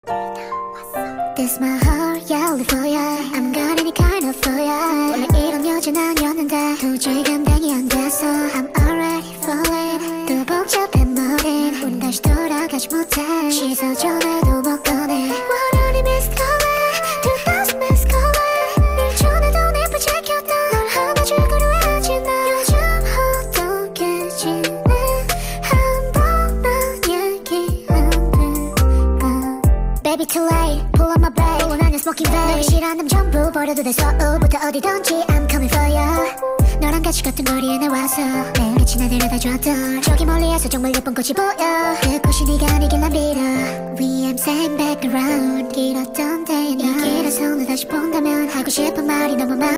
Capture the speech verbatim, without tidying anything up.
This my heart, yeah, only for ya. I'm got any kind of for ya. 원래 이런 여자는 아니었는데 도저히 감당이 안 돼서 I'm already falling. 또 복잡한 머린 우린 다시 돌아가지 못해. 씻어줘도 못 꺼내. What are you missed calling? two thousand missed calling. 늘 전에도 내 부재켰다. 널 하나 줄 거려 하지 나. 요즘 어떻게지내? 한 번만 얘기 안 될까? Baby too late, pull on my back. 원하는 smoking vape. 너를 싫어하는 남 전부 버려도 돼. 서울부터 어디든지 I'm coming for you. 너랑 같이 같은 거리에 나와서 매일같이 날 데려다줘도 저기 멀리에서 정말 예쁜 꽃이 보여. 그 꽃이 네가 아니길 난 빌어. We am saying back around. 길었던 day 이 길에서 너 다시 본다면 하고 싶은 말이 너무 많아.